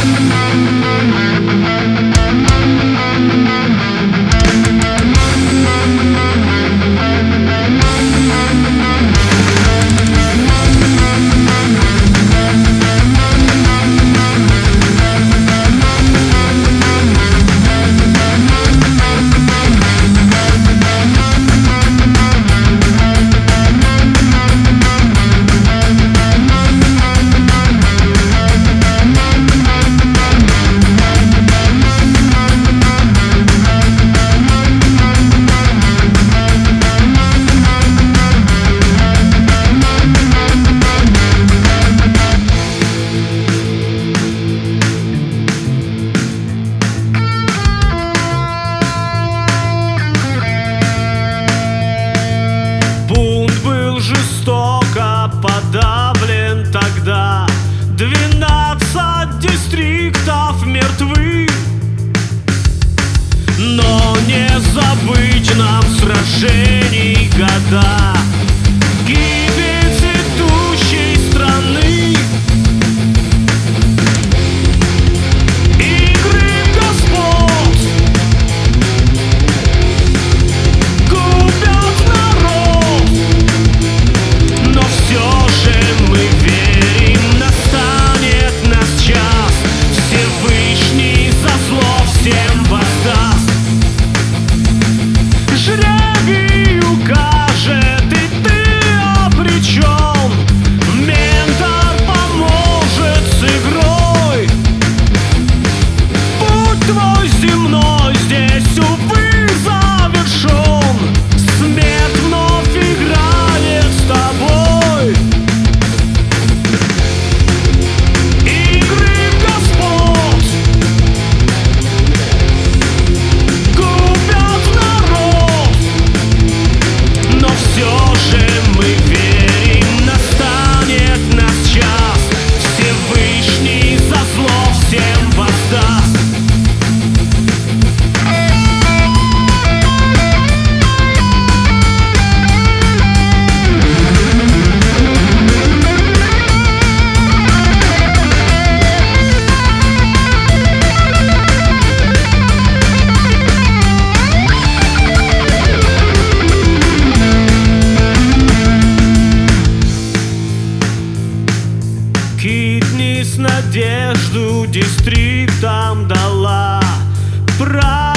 Жестоко подавлен тогда. 12 дистриктов мертвы, но не забыть нам сражений года, гибель цветущей страны. Игры господ губят народ, но все же мы верим, настанет наш час. Всевышний за зло всем воздаст. Жребий укажет, и ты обречен. Ментор поможет с игрой. Путь твой земной здесь, увы, завершен. Смерть вновь играет с тобой. Игры господ губят народ, но все же мы верим, настанет наш час. Всевышний за зло всем воздаст. Китнис надежду дистриктам дала.